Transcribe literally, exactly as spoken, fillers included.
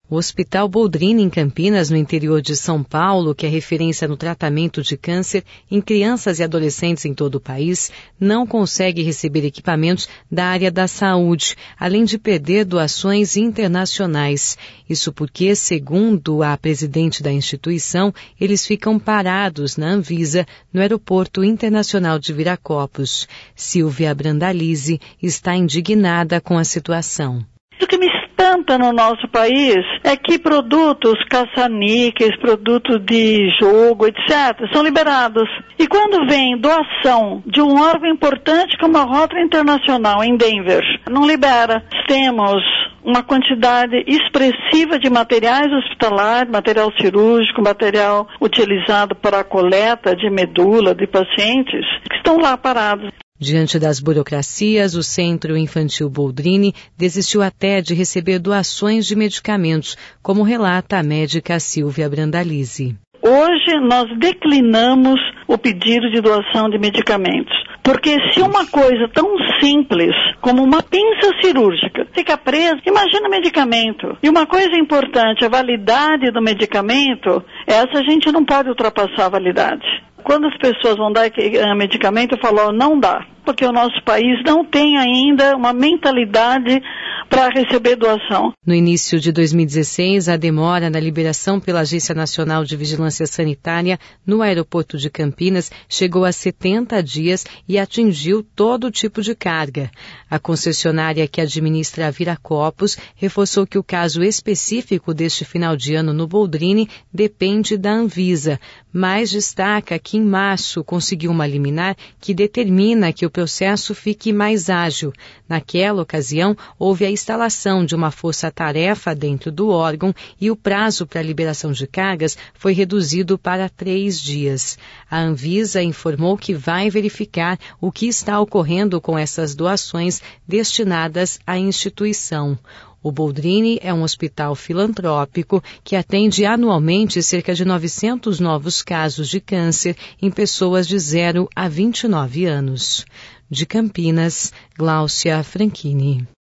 O Hospital Boldrini, em Campinas, no interior de São Paulo, que é referência no tratamento de câncer em crianças e adolescentes em todo o país, não consegue receber equipamentos da área da saúde, além de perder doações internacionais. Isso porque, segundo a presidente da instituição, eles ficam parados na Anvisa, no Aeroporto Internacional de Viracopos. Silvia Brandalize está indignada com a situação. O que me espanta no nosso país é que produtos caça-níqueis, produtos de jogo, etcétera, são liberados. E quando vem doação de um órgão importante como a Rotary Internacional em Denver, não libera. Temos uma quantidade expressiva de materiais hospitalares, material cirúrgico, material utilizado para a coleta de medula de pacientes que estão lá parados. Diante das burocracias, o Centro Infantil Boldrini desistiu até de receber doações de medicamentos, como relata a médica Silvia Brandalize. Hoje nós declinamos o pedido de doação de medicamentos, porque se uma coisa tão simples como uma pinça cirúrgica fica presa, imagina medicamento. E uma coisa importante, a validade do medicamento, essa a gente não pode ultrapassar a validade. Quando as pessoas vão dar medicamento, eu falo, oh, não dá, porque o nosso país não tem ainda uma mentalidade para receber doação. No início de dois mil e dezesseis, a demora na liberação pela Agência Nacional de Vigilância Sanitária no aeroporto de Campinas chegou a setenta dias e atingiu todo tipo de carga. A concessionária que administra a Viracopos reforçou que o caso específico deste final de ano no Boldrini depende da Anvisa, mas destaca que em março conseguiu uma liminar que determina que o processo fique mais ágil. Naquela ocasião, houve a instalação de uma força-tarefa dentro do órgão e o prazo para a liberação de cargas foi reduzido para três dias. A Anvisa informou que vai verificar o que está ocorrendo com essas doações destinadas à instituição. O Boldrini é um hospital filantrópico que atende anualmente cerca de novecentos novos casos de câncer em pessoas de zero a vinte e nove anos. De Campinas, Gláucia Franchini.